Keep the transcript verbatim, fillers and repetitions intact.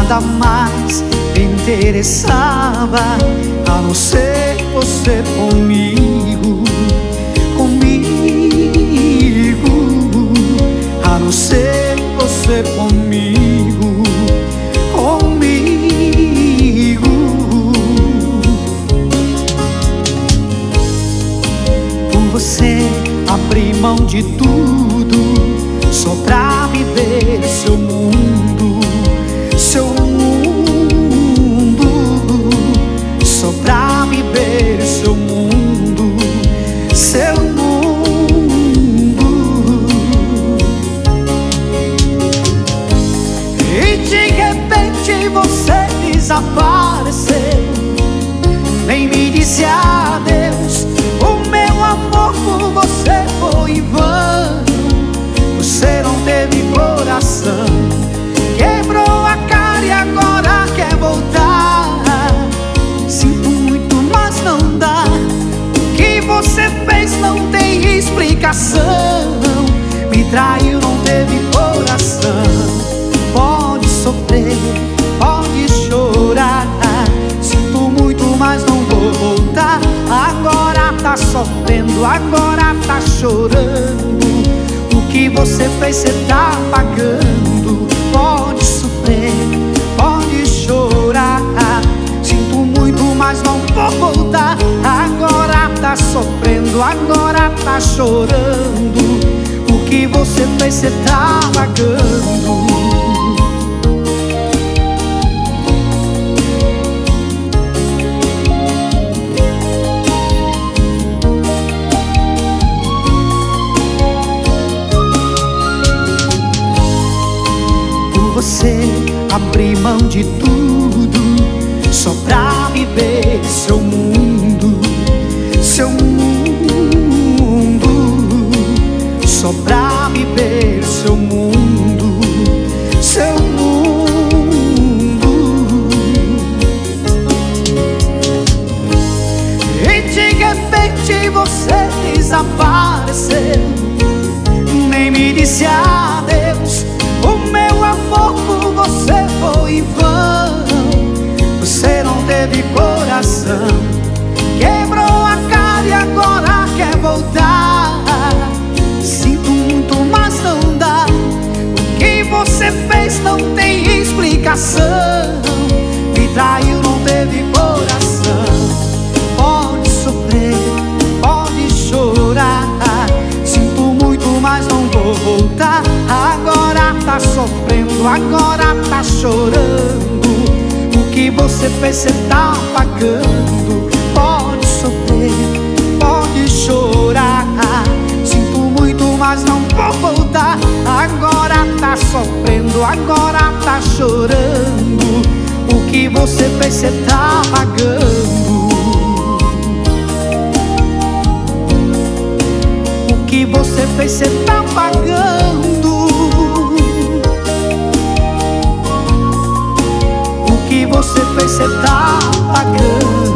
nada mais me interessava, a não ser você comigo, comigo, a não ser você comigo, comigo. Por você abri mão de tudo, só pra viver seu mundo, seu mundo, só pra viver seu mundo, seu mundo. E de repente você desapareceu, nem me disse adeus. O meu amor por você foi em vão. Você não teve coração, quebrou a cara e agora quer voltar. Sinto muito, mas não dá. O que você fez não tem explicação. Me traiu, não teve coração. Pode sofrer, pode chorar. Sinto muito, mas não vou voltar. Agora tá sofrendo, agora tá chorando. O que você fez, cê tá pagando. Pode sofrer, pode chorar. Sinto muito, mas não vou voltar. Agora tá sofrendo, agora tá chorando. O que você fez, cê tá pagando. Você abri mão de tudo, só pra viver seu mundo, seu mundo, só pra viver seu mundo, seu mundo. E de repente você desapareceu, nem me disse adeus. O meu amor por você foi em vão. Você não teve coração, quebrou a cara e agora quer voltar. Sinto muito, mas não dá. O que você fez não tem explicação. Me traiu, não teve coração. Pode sofrer, pode chorar. Sinto muito, mas não vou voltar. Agora tá sofrendo, agora tá chorando. O que você fez, cê tá pagando. Pode sofrer, pode chorar. Sinto muito, mas não vou voltar. Agora tá sofrendo, agora tá chorando. O que você fez, cê tá pagando. O que você fez, cê tá pagando. O que você fez, cê tá pagando.